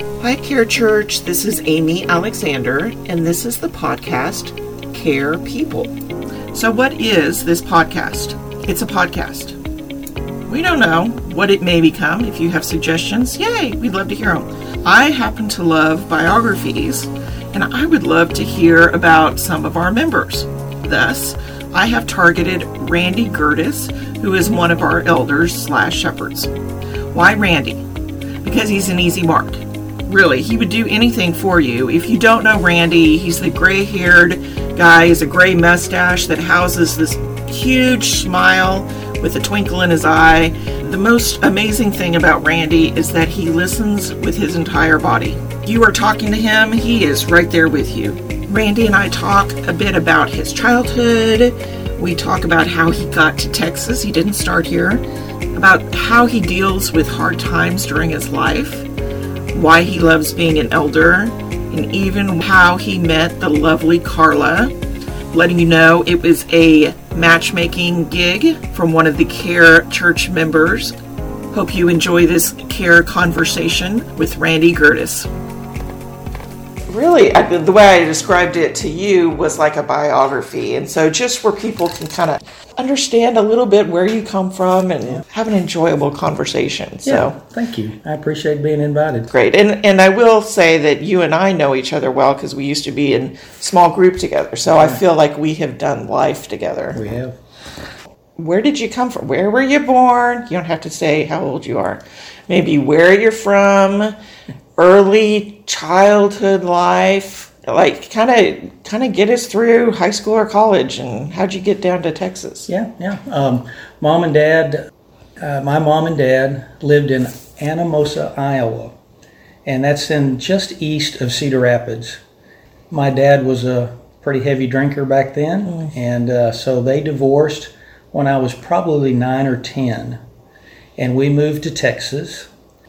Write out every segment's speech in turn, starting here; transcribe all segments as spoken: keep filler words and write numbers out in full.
Hi, Care Church. This is Amy Alexander, and this is the podcast, Care People. So what is this podcast? It's a podcast. We don't know what it may become. If you have suggestions, yay, we'd love to hear them. I happen to love biographies, and I would love to hear about some of our members. Thus, I have targeted Randy Gertis, who is one of our elders slash shepherds. Why Randy? Because he's an easy mark. Really, he would do anything for you. If you don't know Randy, he's the gray-haired guy, he's a gray mustache that houses this huge smile with a twinkle in his eye. The most amazing thing about Randy is that he listens with his entire body. You are talking to him, he is right there with you. Randy and I talk a bit about his childhood. We talk about how he got to Texas. He didn't start here. About how he deals with hard times during his life. Why he loves being an elder, and even how he met the lovely Carla, letting you know it was a matchmaking gig from one of the Care Church members. Hope you enjoy this Care conversation with Randy Gertis. Really, the way I described it to you was like a biography, and so just where people can kind of understand a little bit where you come from and yeah. have an enjoyable conversation. So, yeah, thank you. I appreciate being invited. Great, and and I will say that you and I know each other well because we used to be in small group together. So yeah. I feel like we have done life together. We have. Where did you come from? Where were you born? You don't have to say how old you are. Maybe where you're from. Early childhood life, like kind of kind of get us through high school or college, and how'd you get down to Texas? Yeah, yeah. Um, mom and dad, uh, my mom and dad lived in Anamosa, Iowa, and that's in just east of Cedar Rapids. My dad was a pretty heavy drinker back then, mm. and uh, so they divorced when I was probably nine or ten, and we moved to Texas.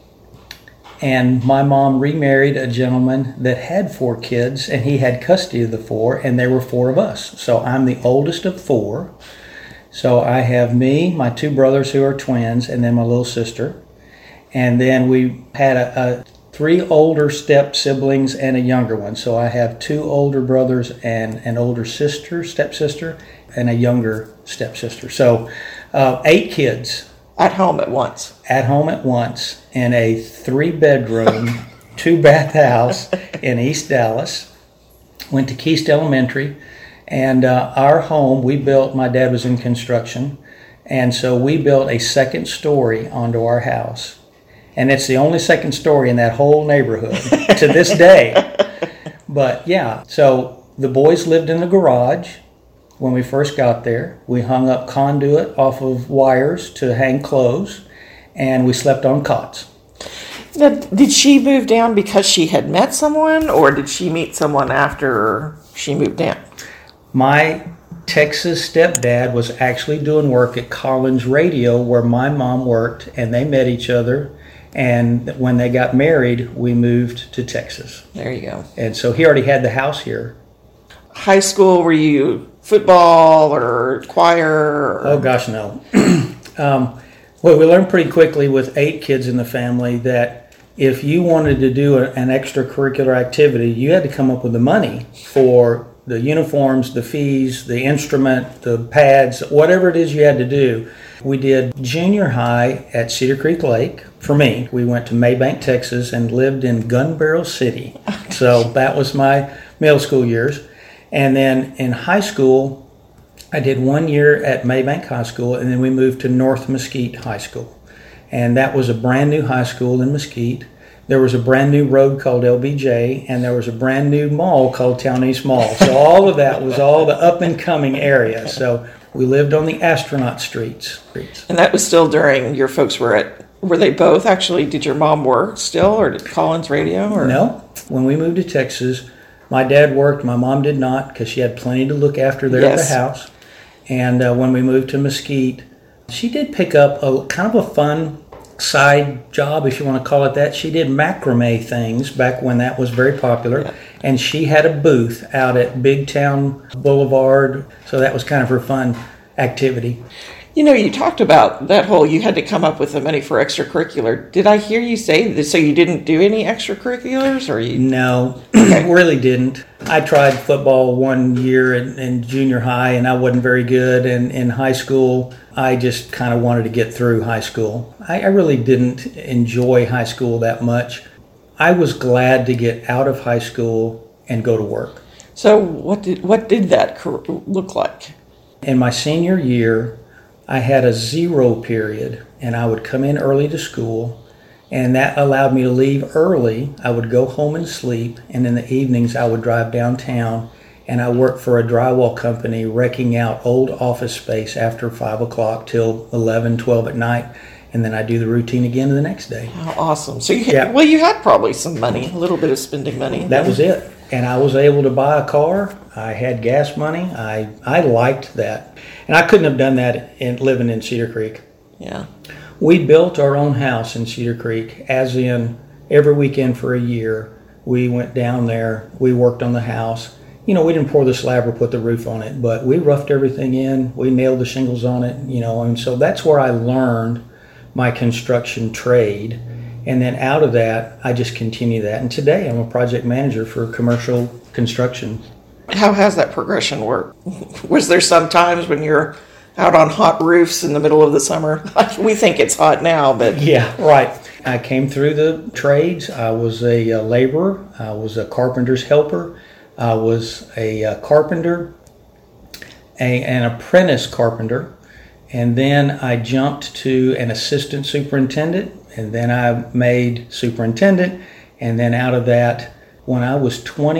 And my mom remarried a gentleman that had four kids, and he had custody of the four, and there were four of us. So I'm the oldest of four. So I have me, my two brothers who are twins, and then my little sister. And then we had a, a three older step siblings and a younger one. So I have two older brothers and an older sister, stepsister, and a younger stepsister. So uh, eight kids. At home at once. At home at once in a three-bedroom, two-bath house in East Dallas. Went to Keast Elementary. And uh, our home, we built, my dad was in construction, and so we built a second story onto our house. And it's the only second story in that whole neighborhood to this day. But yeah, so the boys lived in the garage. When we first got there, we hung up conduit off of wires to hang clothes, and we slept on cots. Now, did she move down because she had met someone, or did she meet someone after she moved down? My Texas stepdad was actually doing work at Collins Radio, where my mom worked, and they met each other. And when they got married, we moved to Texas. There you go. And so he already had the house here. High school, were you football or choir? Or... Oh, gosh, no. um, well, we learned pretty quickly with eight kids in the family that if you wanted to do a, an extracurricular activity, you had to come up with the money for the uniforms, the fees, the instrument, the pads, whatever it is you had to do. We did junior high at Cedar Creek Lake. For me, we went to Maybank, Texas, and lived in Gun Barrel City. So that was my middle school years. And then in high school, I did one year at Maybank High School, and then we moved to North Mesquite High School. And that was a brand new high school in Mesquite. There was a brand new road called L B J, and there was a brand new mall called Town East Mall. So all of that was all the up-and-coming area. So we lived on the astronaut streets. And that was still during your folks were at, were they both actually, did your mom work still, or did Collins Radio? Or? No. When we moved to Texas, my dad worked, my mom did not, because she had plenty to look after there yes. at the house. And uh, when we moved to Mesquite, she did pick up a kind of a fun side job, if you want to call it that. She did macrame things back when that was very popular. Yeah. And she had a booth out at Big Town Boulevard, so that was kind of her fun activity. You know, you talked about that whole, you had to come up with the money for extracurricular. Did I hear you say that, so you didn't do any extracurriculars, or you? No, really didn't. I tried football one year in, in junior high, and I wasn't very good. And in high school, I just kind of wanted to get through high school. I, I really didn't enjoy high school that much. I was glad to get out of high school and go to work. So what did what did that look like? In my senior year, I had a zero period, and I would come in early to school, and that allowed me to leave early. I would go home and sleep, and in the evenings I would drive downtown, and I worked for a drywall company wrecking out old office space after five o'clock till eleven, twelve at night, and then I do the routine again the next day. How awesome. So you had, yeah. well, you had probably some money, a little bit of spending money. That was it. And I was able to buy a car. I had gas money. I, I liked that. And I couldn't have done that in living in Cedar Creek. Yeah. We built our own house in Cedar Creek, as in every weekend for a year. We went down there. We worked on the house. You know, we didn't pour the slab or put the roof on it, but we roughed everything in. We nailed the shingles on it, you know, and so that's where I learned my construction trade. And then out of that, I just continue that. And today I'm a project manager for commercial construction. How has that progression worked? Was there some times when you're out on hot roofs in the middle of the summer? We think it's hot now, but... Yeah, right. I came through the trades. I was a, a laborer. I was a carpenter's helper. I was a, a carpenter, a, an apprentice carpenter. And then I jumped to an assistant superintendent. And then I made superintendent, and then out of that, when I was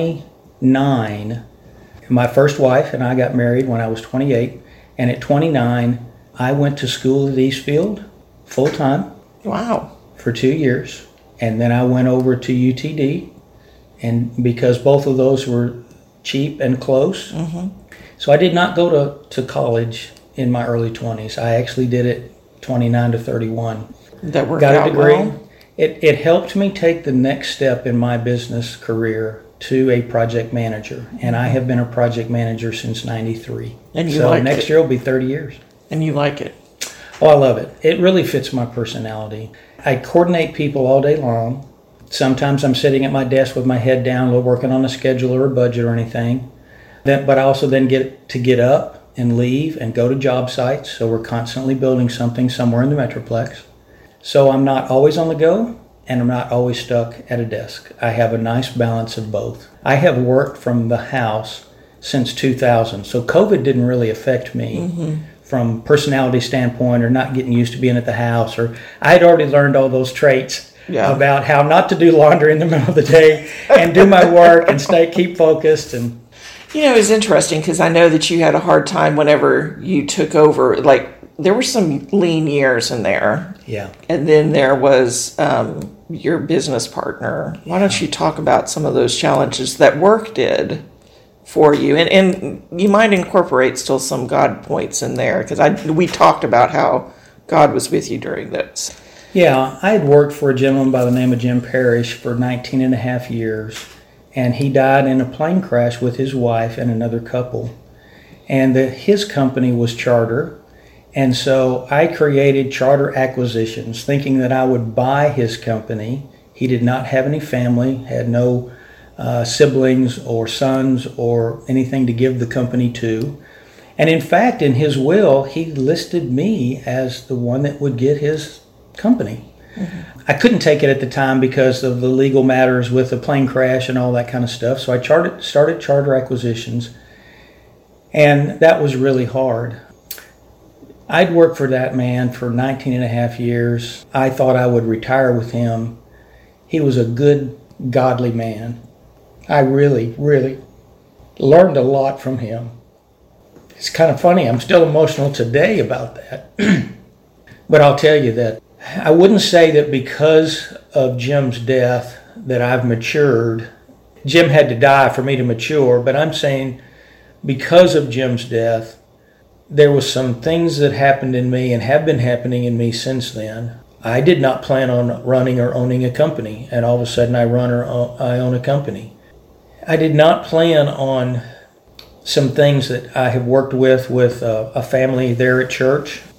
twenty-nine, my first wife and I got married when I was twenty-eight, and at twenty-nine, I went to school at Eastfield full-time. Wow. For two years, and then I went over to U T D, and because both of those were cheap and close, mm-hmm. so I did not go to, to college in my early twenties. I actually did it twenty-nine to thirty-one. That worked Got a out degree. well. It it helped me take the next step in my business career to a project manager, and I have been a project manager since ninety-three. And you so like next it. year will be thirty years. And you like it. Oh, I love it. It really fits my personality. I coordinate people all day long. Sometimes I'm sitting at my desk with my head down, working on a schedule or a budget or anything. That, but I also then get to get up and leave and go to job sites. So we're constantly building something somewhere in the Metroplex. So I'm not always on the go, and I'm not always stuck at a desk. I have a nice balance of both. I have worked from the house since two thousand, so COVID didn't really affect me mm-hmm. from personality standpoint, or not getting used to being at the house, or I had already learned all those traits yeah. about how not to do laundry in the middle of the day and do my work and stay keep focused. And you know, it's interesting because I know that you had a hard time whenever you took over. Like, there were some lean years in there. Yeah. And then there was um, your business partner. Why don't you talk about some of those challenges that work did for you? And, and you might incorporate still some God points in there, because I we talked about how God was with you during this. Yeah, I had worked for a gentleman by the name of Jim Parrish for nineteen and a half years, and he died in a plane crash with his wife and another couple. And the, his company was Charter. And so I created Charter Acquisitions, thinking that I would buy his company. He did not have any family, had no uh, siblings or sons or anything to give the company to. And in fact, in his will, he listed me as the one that would get his company. Mm-hmm. I couldn't take it at the time because of the legal matters with the plane crash and all that kind of stuff. So I charted, started Charter Acquisitions, and that was really hard. I'd worked for that man for nineteen and a half years. I thought I would retire with him. He was a good, godly man. I really, really learned a lot from him. It's kind of funny. I'm still emotional today about that. But I'll tell you that I wouldn't say that because of Jim's death that I've matured. Jim had to die for me to mature, but I'm saying because of Jim's death, there was some things that happened in me and have been happening in me since then. I did not plan on running or owning a company, and all of a sudden I run or I own a company. I did not plan on some things that I have worked with with a, a family there at church.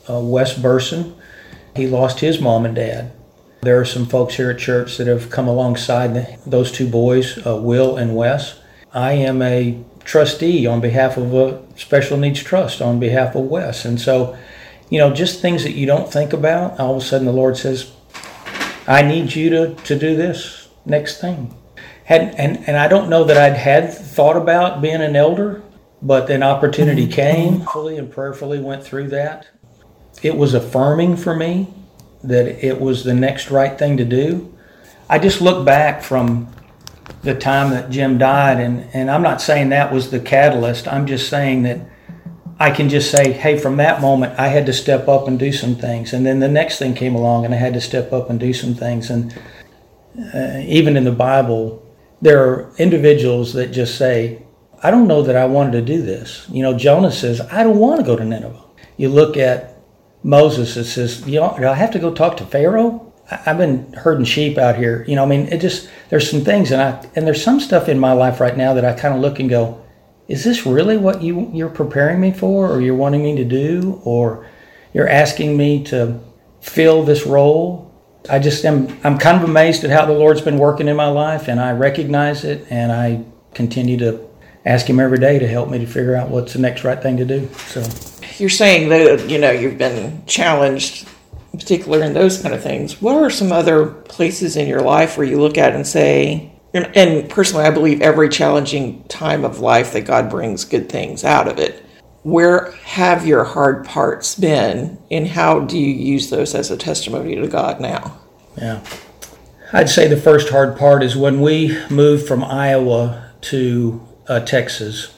uh, Wes Burson. He lost his mom and dad. There are some folks here at church that have come alongside the, those two boys, uh, Will and Wes. I am a trustee on behalf of a special needs trust on behalf of Wes. And so, you know, just things that you don't think about, all of a sudden the Lord says, I need you to, to do this next thing. Had, and, and I don't know that I'd had thought about being an elder, but an opportunity came, fully and prayerfully went through that. It was affirming for me that it was the next right thing to do. I just look back from the time that Jim died, and, and I'm not saying that was the catalyst. I'm just saying that I can just say, hey, from that moment, I had to step up and do some things. And then the next thing came along, and I had to step up and do some things. And uh, even in the Bible, there are individuals that just say, I don't know that I wanted to do this. You know, Jonah says, I don't want to go to Nineveh. You look at Moses, it says, you know, do I have to go talk to Pharaoh? I've been herding sheep out here. You know, I mean, it just, there's some things, and I, and there's some stuff in my life right now that I kind of look and go, is this really what you, you're preparing me for, or you're wanting me to do, or you're asking me to fill this role? I just am, I'm kind of amazed at how the Lord's been working in my life, and I recognize it, and I continue to ask Him every day to help me to figure out what's the next right thing to do. So you're saying that, you know, you've been challenged, in particular in those kind of things. What are some other places in your life where you look at and say, and personally, I believe every challenging time of life that God brings good things out of it. Where have your hard parts been, and how do you use those as a testimony to God now? Yeah. I'd say the first hard part is when we moved from Iowa to uh, Texas.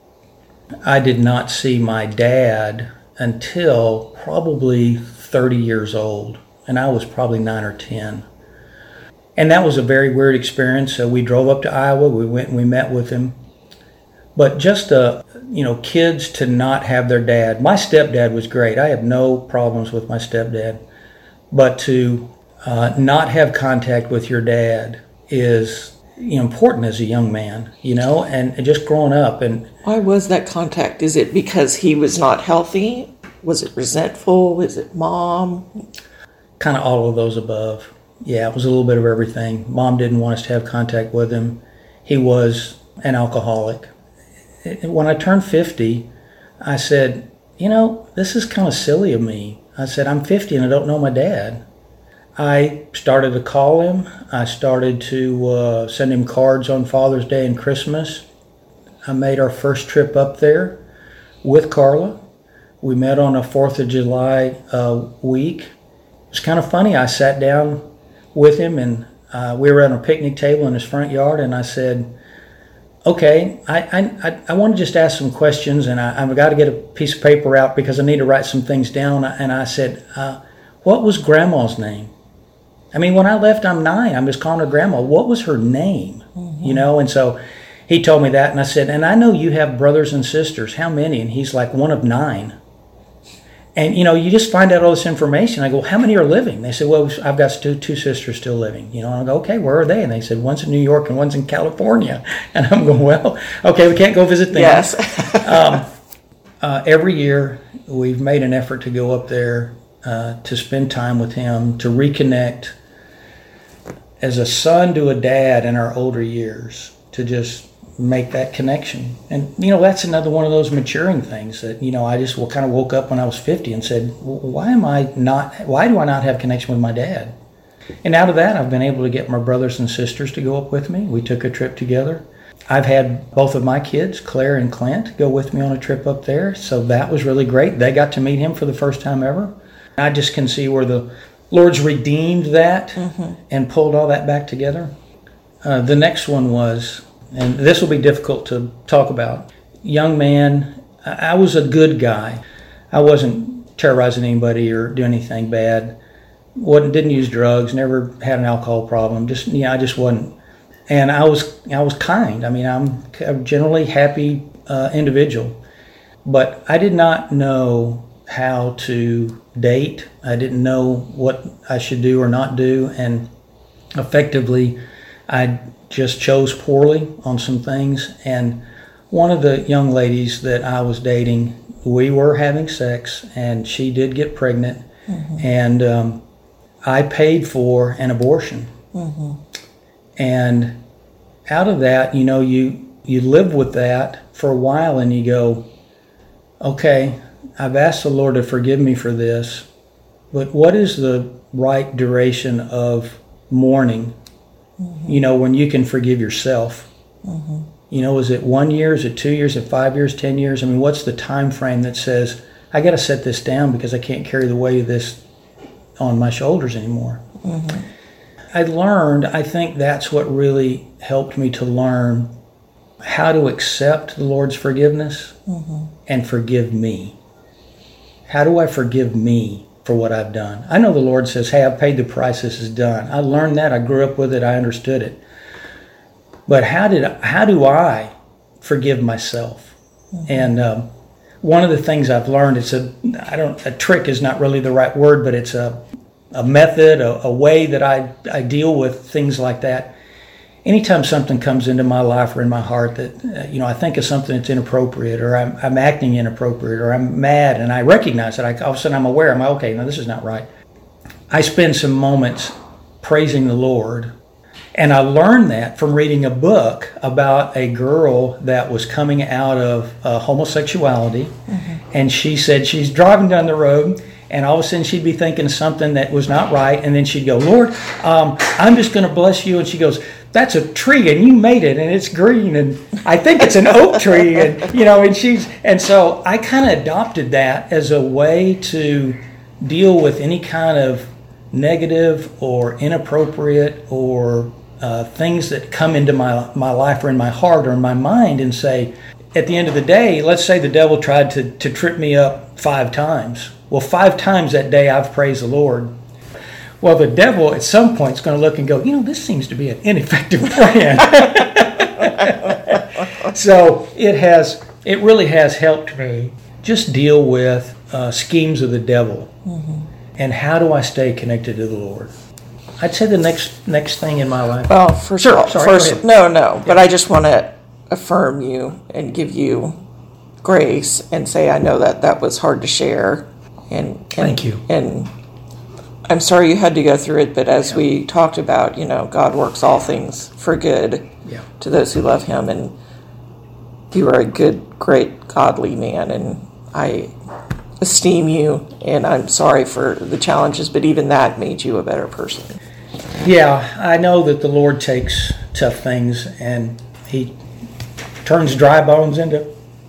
I did not see my dad until probably thirty years old, and I was probably nine or ten. And that was a very weird experience. So we drove up to Iowa, we went and we met with him. But just, uh, you know, kids to not have their dad. My stepdad was great. I have no problems with my stepdad. But to uh, not have contact with your dad is, you know, important as a young man, you know, and, and just growing up. And why was that contact? Is it because he was not healthy? Was it resentful? Is it mom? Kind of all of those above. Yeah, it was a little bit of everything. Mom didn't want us to have contact with him. He was an alcoholic. When I turned fifty, I said, you know, this is kind of silly of me. I said, I'm fifty and I don't know my dad. I started to call him. I started to uh, send him cards on Father's Day and Christmas. I made our first trip up there with Carla. We met on a fourth of July uh, week. It was kind of funny. I sat down with him, and uh, we were at a picnic table in his front yard, and I said, okay, I I, I want to just ask some questions, and I, I've got to get a piece of paper out because I need to write some things down. And I said, uh, what was Grandma's name? I mean, when I left, I'm nine. I'm just calling her Grandma. What was her name? Mm-hmm. You know, and so he told me that, and I said, and I know you have brothers and sisters. How many? And he's like, one of nine. And, you know, you just find out all this information. I go, how many are living? They said, well, I've got two, two sisters still living. You know, and I go, okay, where are they? And they said, one's in New York and one's in California. And I'm going, well, okay, we can't go visit them. Yes. um, uh, every year, we've made an effort to go up there uh, to spend time with him, to reconnect as a son to a dad in our older years, to just make that connection. And, you know, that's another one of those maturing things that, you know, I just kind of woke up when I was fifty and said, why am I not, why do I not have connection with my dad? And out of that, I've been able to get my brothers and sisters to go up with me. We took a trip together. I've had both of my kids, Claire and Clint, go with me on a trip up there. So that was really great. They got to meet him for the first time ever. I just can see where the Lord's redeemed that mm-hmm. and pulled all that back together. Uh, the next one was, and this will be difficult to talk about. Young man, I was a good guy. I wasn't terrorizing anybody or doing anything bad. wasn't didn't use drugs. Never had an alcohol problem. Just yeah, I just wasn't. And I was I was kind. I mean, I'm a generally happy uh, individual, but I did not know how to date. I didn't know what I should do or not do, and effectively, I just chose poorly on some things. And one of the young ladies that I was dating we were having sex, and she did get pregnant, mm-hmm. and um, I paid for an abortion. Mm-hmm. And out of that, you know, you, you live with that for a while, and you go, okay, I've asked the Lord to forgive me for this, but what is the right duration of mourning? Mm-hmm. You know, when you can forgive yourself. Mm-hmm. You know, is it one year? Is it two years? Is it five years? Ten years? I mean, what's the time frame that says, I got to set this down because I can't carry the weight of this on my shoulders anymore? Mm-hmm. I learned, I think that's what really helped me to learn how to accept the Lord's forgiveness mm-hmm. and forgive me. How do I forgive me for what I've done? I know the Lord says, hey, I've paid the price, this is done. I learned that, I grew up with it, I understood it. But how did how do I forgive myself? Mm-hmm. And um, one of the things I've learned, it's a I don't a trick is not really the right word, but it's a a method, a, a way that I I deal with things like that. Anytime something comes into my life or in my heart that uh, you know I think of something that's inappropriate, or I'm I'm acting inappropriate, or I'm mad, and I recognize it, I, all of a sudden I'm aware. I'm like, okay, no, this is not right. I spend some moments praising the Lord. And I learned that from reading a book about a girl that was coming out of uh, homosexuality. Mm-hmm. And she said she's driving down the road, and all of a sudden she'd be thinking something that was not right. And then she'd go, Lord, um, I'm just going to bless you. And she goes, that's a tree, and you made it, and it's green, and I think it's an oak tree. And, you know, and she's, and so I kind of adopted that as a way to deal with any kind of negative or inappropriate or Uh, things that come into my, my life or in my heart or in my mind, and say, at the end of the day, let's say the devil tried to, to trip me up five times. Well, five times that day I've praised the Lord. Well, the devil at some point is going to look and go, you know, this seems to be an ineffective plan. So it has, it really has helped me just deal with uh, schemes of the devil. Mm-hmm. And how do I stay connected to the Lord? I'd say the next next thing in my life. Well, first sure, of all, sorry, first, no, no, yeah. But I just want to affirm you and give you grace and say I know that that was hard to share. And, and thank you. And I'm sorry you had to go through it, but as yeah. we talked about, you know, God works all things for good yeah. to those who love Him, and you are a good, great, godly man, and I esteem you, and I'm sorry for the challenges, but even that made you a better person. Yeah, I know that the Lord takes tough things and He turns dry bones into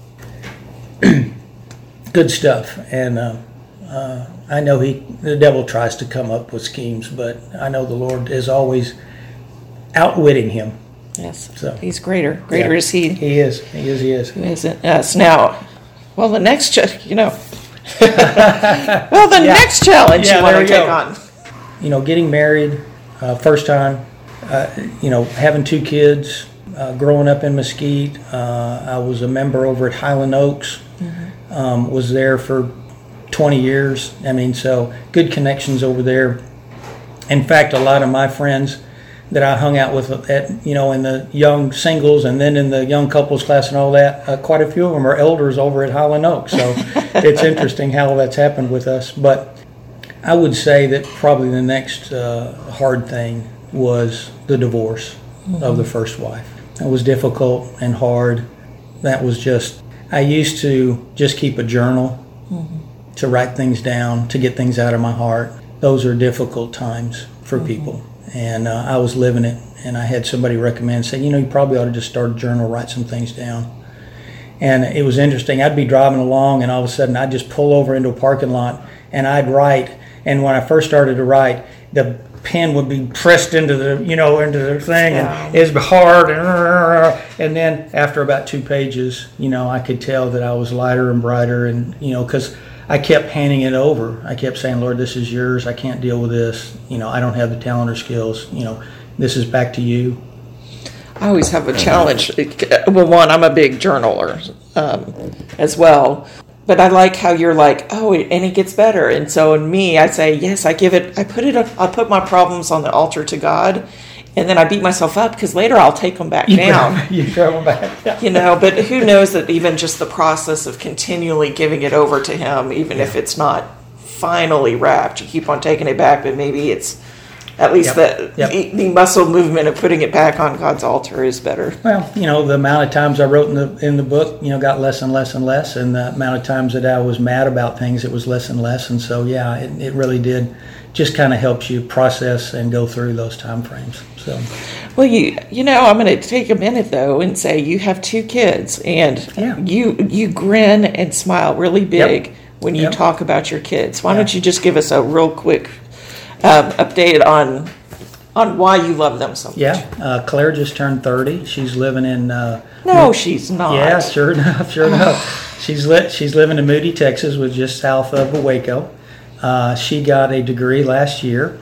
good stuff. And uh, uh, I know he, the devil tries to come up with schemes, but I know the Lord is always outwitting him. Yes, so He's greater. Greater yeah, is He. He is. He is. He is. Who isn't us now? Well, the next, ch- you know. well, the yeah. next challenge yeah, you want to take go. on. You know, getting married, uh, first time. Uh, you know, having two kids. Uh, growing up in Mesquite, uh, I was a member over at Highland Oaks. Mm-hmm. Um, was there for twenty years. I mean, so good connections over there. In fact, a lot of my friends that I hung out with at, you know, in the young singles and then in the young couples class and all that, uh, quite a few of them are elders over at Highland Oaks. So it's interesting how that's happened with us. But I would say that probably the next uh, hard thing was the divorce mm-hmm. of the first wife. It was difficult and hard. That was just, I used to just keep a journal mm-hmm. to write things down, to get things out of my heart. Those are difficult times for mm-hmm. people. And uh, I was living it, and I had somebody recommend, say, you know, you probably ought to just start a journal, write some things down. And it was interesting. I'd be driving along, and all of a sudden I'd just pull over into a parking lot, and I'd write. And when I first started to write, the pen would be pressed into the, you know, into the thing, and it was hard. And then after about two pages, you know, I could tell that I was lighter and brighter, and, you know, because I kept handing it over. I kept saying, Lord, this is yours. I can't deal with this. You know, I don't have the talent or skills. You know, this is back to you. I always have a challenge. Well, one, I'm a big journaler um, as well. But I like how you're like, oh, and it gets better. And so in me, I say, yes, I give it, I put it, I put my problems on the altar to God. And then I beat myself up because later I'll take them back You down. throw- You throw them back. Yeah. You know, but who knows that even just the process of continually giving it over to him, even if it's not finally wrapped, you keep on taking it back, but maybe it's at least Yep. the, Yep. the the muscle movement of putting it back on God's altar is better. Well, you know, the amount of times I wrote in the in the book, you know, got less and less and less, and the amount of times that I was mad about things, it was less and less. And so, yeah, it, it really did just kind of helps you process and go through those time frames. So, Well, you you know, I'm going to take a minute though and say you have two kids, and Yeah. you you grin and smile really big Yep. when you Yep. talk about your kids. Why Yeah. don't you just give us a real quick um, update on on why you love them so much? yeah, uh, Claire just turned thirty. She's living in. Uh, No, she's not. Yeah, sure enough, sure enough. She's lit. She's living in Moody, Texas, which is just south of Waco. Uh, she got a degree last year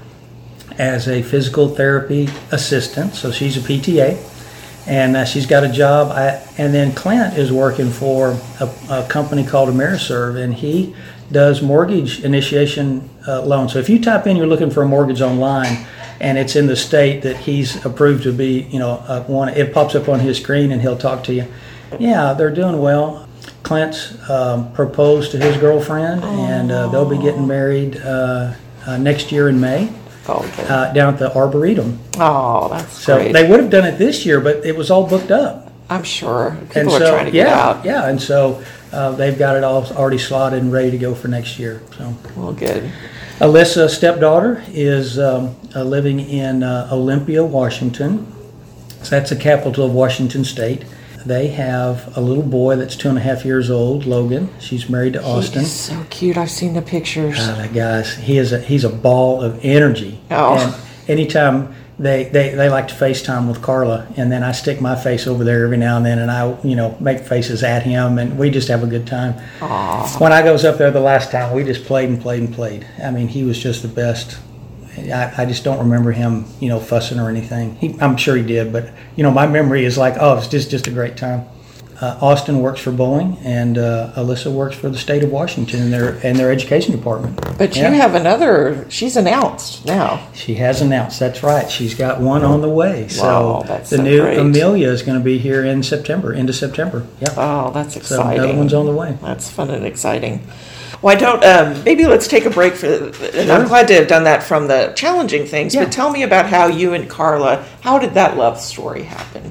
as a physical therapy assistant, so she's a P T A, and uh, she's got a job. I, and then Clint is working for a, a company called Ameriserve, and he does mortgage initiation uh, loans. So if you type in, you're looking for a mortgage online, and it's in the state that he's approved to be, you know, uh, one, it pops up on his screen, and he'll talk to you. Yeah, they're doing well. Clint's um, proposed to his girlfriend, and uh, they'll be getting married uh, uh, next year in May Oh, okay. uh, down at the Arboretum. Oh, that's So great. they would have done it this year, but it was all booked up. I'm sure people And are so, trying to yeah, get out. yeah, and so uh, they've got it all already slotted and ready to go for next year. So Well, good. Alyssa, stepdaughter, is um, uh, living in uh, Olympia, Washington. So that's the capital of Washington State. They have a little boy that's two and a half years old, Logan. She's married to Austin. He's so cute. I've seen the pictures. Ah, that guy's he is a, he's a ball of energy. Oh. And anytime they, they they like to FaceTime with Carla, and then I stick my face over there every now and then, and I you know make faces at him, and we just have a good time. Aw. When I goes up there the last time, we just played and played and played. I mean, he was just the best. I, I just don't remember him, you know, fussing or anything. He, I'm sure he did, but you know, my memory is like, oh, it's just just a great time. Uh, Austin works for Boeing, and uh, Alyssa works for the state of Washington in their in their education department. But Yeah. you have another. She's announced now. She has announced. That's right. She's got one on the way. So Wow, that's the so new great. Amelia is going to be here in September, into September. Yeah. Oh, that's So exciting. another one's on the way. That's fun and exciting. Why don't um, maybe let's take a break for? And I'm Sure. glad to have done that from the challenging things. Yeah. But tell me about how you and Carla. How did that love story happen?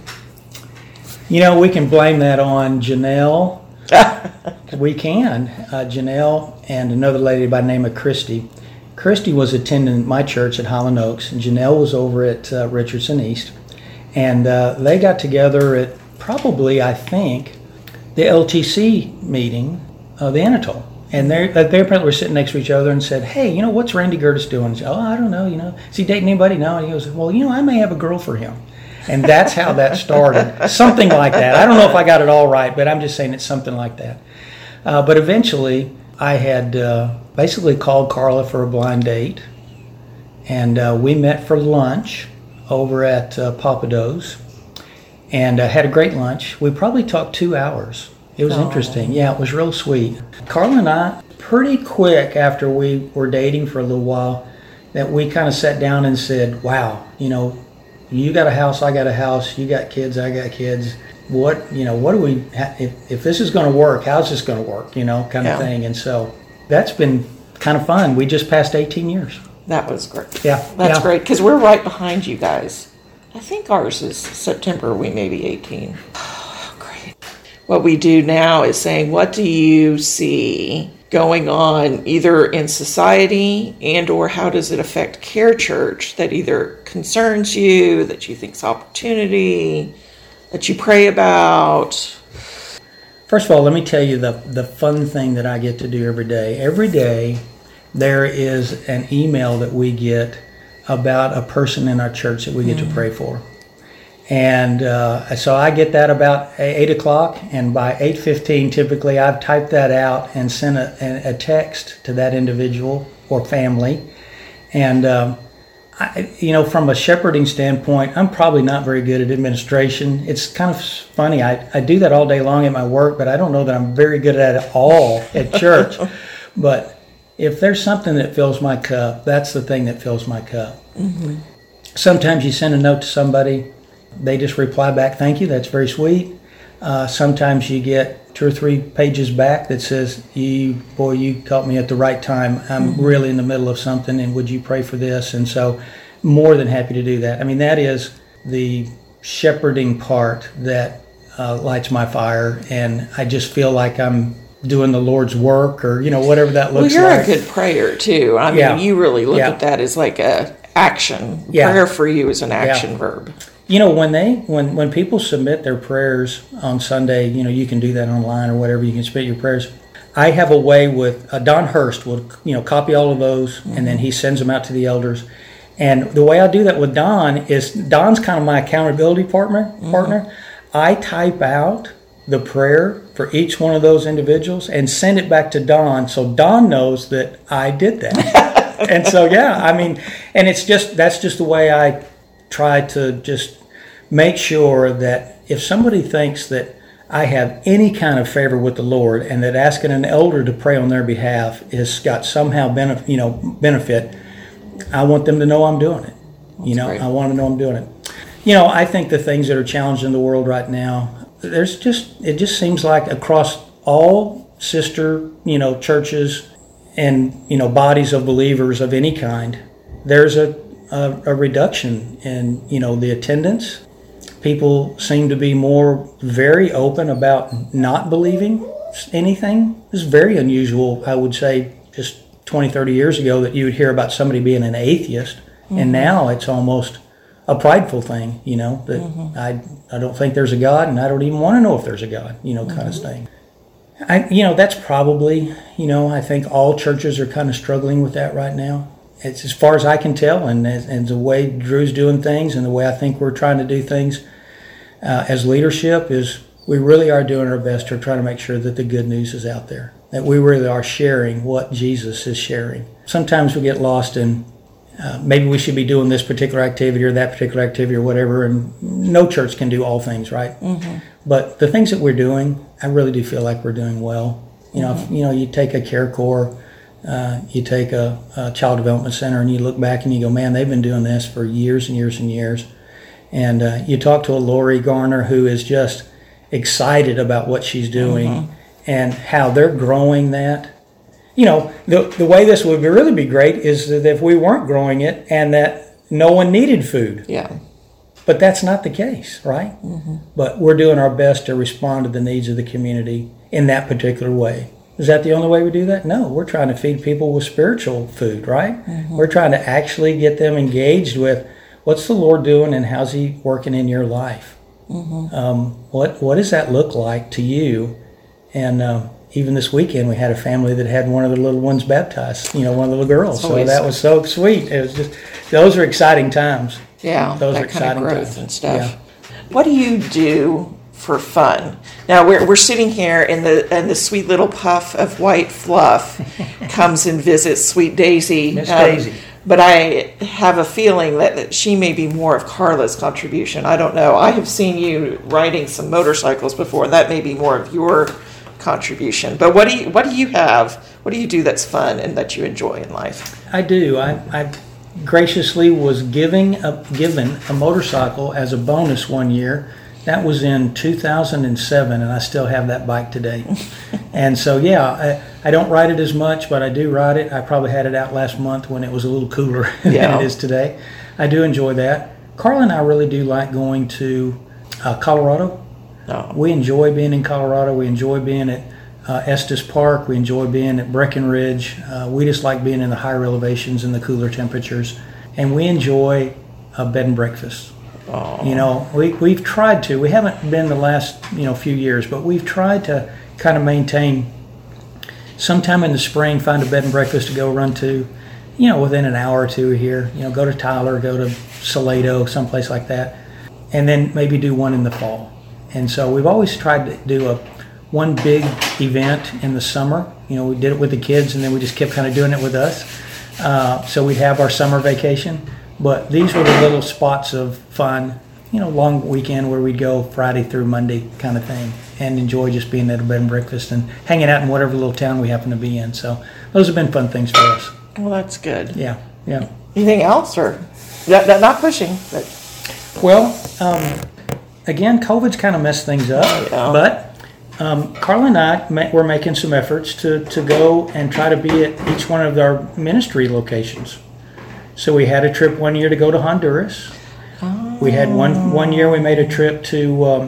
You know, we can blame that on Janelle. We can. Uh, Janelle and another lady by the name of Christy. Christy was attending my church at Highland Oaks, and Janelle was over at uh, Richardson East. And uh, they got together at probably, I think, the L T C meeting of the Anatole. And they they apparently were sitting next to each other and said, hey, you know, what's Randy Curtis doing? And she said, oh, I don't know, you know. Is he dating anybody? No. And he goes, well, you know, I may have a girl for him. And that's how that started. Something like that. I don't know if I got it all right, but I'm just saying it's something like that. Uh, but eventually, I had uh, basically called Carla for a blind date. And uh, we met for lunch over at uh, Papa Do's. And uh, had a great lunch. We probably talked two hours. It was Oh. interesting. Yeah, it was real sweet. Carla and I, pretty quick after we were dating for a little while, that we kind of sat down and said, wow, you know, you got a house, I got a house, you got kids, I got kids. What, you know, what do we, ha- if, if this is going to work, how's this going to work, you know, kind Yeah. of thing. And so that's been kind of fun. We just passed eighteen years. That was great. Yeah. That's yeah. great because we're right behind you guys. I think ours is September. We may be eighteen. Oh, great. What we do now is saying, what do you see going on either in society and or how does it affect Care Church that either concerns you, that you think's opportunity, that you pray about? First of all, let me tell you the, the fun thing that I get to do every day. Every day there is an email that we get about a person in our church that we get mm. to pray for. And uh, so I get that about eight o'clock, and by eight fifteen, typically I've typed that out and sent a, a text to that individual or family. And, um, I, you know, from a shepherding standpoint, I'm probably not very good at administration. It's kind of funny. I, I do that all day long at my work, but I don't know that I'm very good at it all at church. But if there's something that fills my cup, that's the thing that fills my cup. Mm-hmm. sometimes you send a note to somebody, they just reply back, thank you, that's very sweet. Uh, sometimes you get two or three pages back that says, you, boy, you caught me at the right time. I'm mm-hmm. really in the middle of something, and would you pray for this? And so more than happy to do that. I mean, that is the shepherding part that uh, lights my fire, and I just feel like I'm doing the Lord's work, or, you know, whatever that looks like. Well, you're like. a good prayer, too. I mean, yeah. you really look yeah. at that as like a action. Yeah. Prayer for you is an action yeah. verb. You know, when they when, when people submit their prayers on Sunday, you know, you can do that online or whatever. You can submit your prayers. I have a way with uh, Don Hurst will, you know, copy all of those, mm-hmm. and then he sends them out to the elders. And the way I do that with Don is Don's kind of my accountability partner. Mm-hmm. Partner. I type out the prayer for each one of those individuals and send it back to Don, so Don knows that I did that. And so, yeah, I mean, and it's just that's just the way I try to just make sure that if somebody thinks that I have any kind of favor with the Lord, and that asking an elder to pray on their behalf has got somehow benefit, you know, benefit, I want them to know I'm doing it. That's you know, great. I want to know I'm doing it. You know, I think the things that are challenged in the world right now, there's just it just seems like across all sister, you know, churches and, you know, bodies of believers of any kind, there's a A, a reduction in, you know, the attendance. People seem to be more very open about not believing anything. It's very unusual, I would say, just twenty, thirty years ago that you would hear about somebody being an atheist, mm-hmm. and now it's almost a prideful thing, you know, that mm-hmm. I I don't think there's a God, and I don't even want to know if there's a God, you know, kind mm-hmm. of thing. I, you know, that's probably, you know, I think all churches are kind of struggling with that right now. It's as far as I can tell, and, and the way Drew's doing things and the way I think we're trying to do things uh, as leadership is we really are doing our best to try to make sure that the good news is out there, that we really are sharing what Jesus is sharing. Sometimes we get lost in uh, maybe we should be doing this particular activity or that particular activity or whatever, and no church can do all things, right? Mm-hmm. But the things that we're doing, I really do feel like we're doing well. You know, mm-hmm. if, you know, you take a Care Corps, Uh, you take a, a child development center and you look back and you go, man, they've been doing this for years and years and years. And uh, you talk to a Lori Garner who is just excited about what she's doing mm-hmm. and how they're growing that. You know, the the way this would really be great is that if we weren't growing it and that no one needed food. Yeah. But that's not the case, right? Mm-hmm. But we're doing our best to respond to the needs of the community in that particular way. Is that the only way we do that? No, we're trying to feed people with spiritual food, right? Mm-hmm. We're trying to actually get them engaged with what's the Lord doing and how's He working in your life? Mm-hmm. Um, what what does that look like to you? And um, even this weekend, we had a family that had one of the little ones baptized, you know, one of the little girls. So that was so sweet. It was just, those are exciting times. Yeah, those that are exciting kind of growth times. And stuff. Yeah. What do you do for fun? Now we're we're sitting here, and the and the sweet little puff of white fluff comes and visits Sweet Daisy. Miss um, Daisy. But I have a feeling that, that she may be more of Carla's contribution. I don't know. I have seen you riding some motorcycles before. That may be more of your contribution. But what do you what do you have? What do you do that's fun and that you enjoy in life? I do. I, I graciously was giving a, given a motorcycle as a bonus one year. That was in two thousand seven, and I still have that bike today. And so, yeah, I, I don't ride it as much, but I do ride it. I probably had it out last month when it was a little cooler yeah. than it is today. I do enjoy that. Carla and I really do like going to uh, Colorado. Oh. We enjoy being in Colorado. We enjoy being at uh, Estes Park. We enjoy being at Breckenridge. Uh, we just like being in the higher elevations and the cooler temperatures. And we enjoy a bed and breakfast. Oh. You know, we, we've tried to. We haven't been the last, you know, few years, but we've tried to kind of maintain sometime in the spring, find a bed and breakfast to go run to, you know, within an hour or two here. You know, go to Tyler, go to Salado, someplace like that, and then maybe do one in the fall. And so we've always tried to do a one big event in the summer. You know, we did it with the kids, and then we just kept kind of doing it with us. Uh, so we'd have our summer vacation. But these were the little spots of fun, you know, long weekend where we'd go Friday through Monday kind of thing and enjoy just being at a bed and breakfast and hanging out in whatever little town we happen to be in. So those have been fun things for us. Well, that's good. Yeah, yeah. Anything else, or not, not not pushing? But Well, um, again, COVID's kind of messed things up, Yeah. but um, Carla and I ma- were making some efforts to, to go and try to be at each one of our ministry locations. So we had a trip one year to go to Honduras. We had one one year we made a trip to um,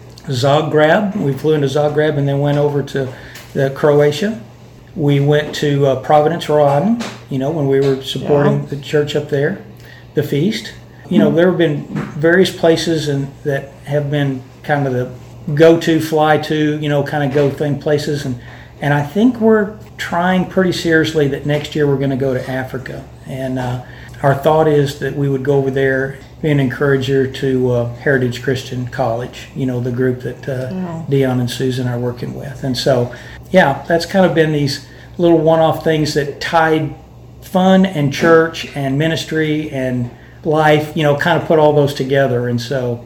Zagreb. We flew into Zagreb and then went over to the Croatia. We went to uh, Providence, Rhode Island, you know, when we were supporting Yeah. the church up there, the feast. You know, there have been various places and that have been kind of the go-to, fly-to, you know, kind of go thing places. And, and I think we're trying pretty seriously that next year we're going to go to Africa. And uh, our thought is that we would go over there, be an encourager to uh, Heritage Christian College, you know, the group that uh, Yeah. Dion and Susan are working with. And so, yeah, that's kind of been these little one-off things that tied fun and church and ministry and life, you know, kind of put all those together. And so,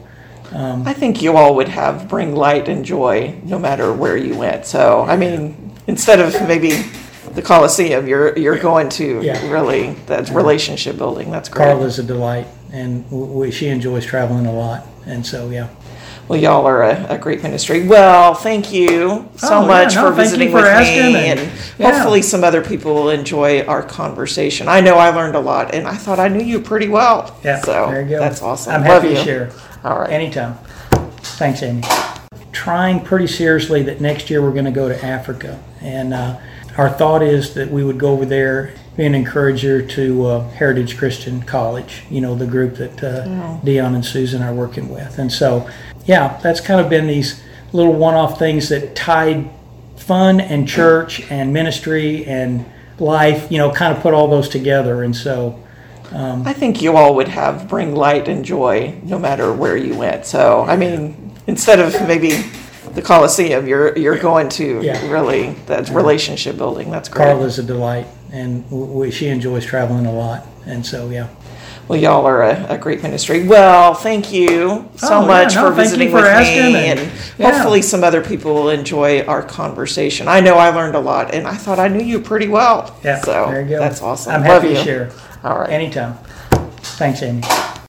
I think you all would have bring light and joy no matter where you went. So I mean, instead of maybe the Coliseum, you're you're going to Yeah. really that's relationship building. That's great. Carla's a delight, and we, she enjoys traveling a lot. And so, yeah. Well, y'all are a, a great ministry. Well, thank you so Oh, much yeah, no, for thank visiting you for with asking, me, and- and yeah. hopefully some other people will enjoy our conversation. I know I learned a lot, and I thought I knew you pretty well. Yeah, so there you go. that's awesome. I'm Love happy you. to share. All right. Anytime. Thanks, Amy. Trying pretty seriously that next year we're going to go to Africa. And uh, our thought is that we would go over there, be an encourager to uh, Heritage Christian College, you know, the group that uh, Yeah. Dion and Susan are working with. And so, yeah, that's kind of been these little one-off things that tied fun and church and ministry and life, you know, kind of put all those together. And so, I think you all would have bring light and joy no matter where you went. So I mean, instead of maybe the Coliseum, you're you're going to Yeah. really that's relationship building. That's great. Carla's a delight, and we, she enjoys traveling a lot. And so, yeah. Well, y'all are a, a great ministry. Well, thank you so Oh, yeah, much no, for thank visiting you for with asking, me, and- and yeah. hopefully some other people will enjoy our conversation. I know I learned a lot, and I thought I knew you pretty well. Yeah, so there you go. that's awesome. I'm Love happy you. to share. All right. Anytime. Thanks, Amy.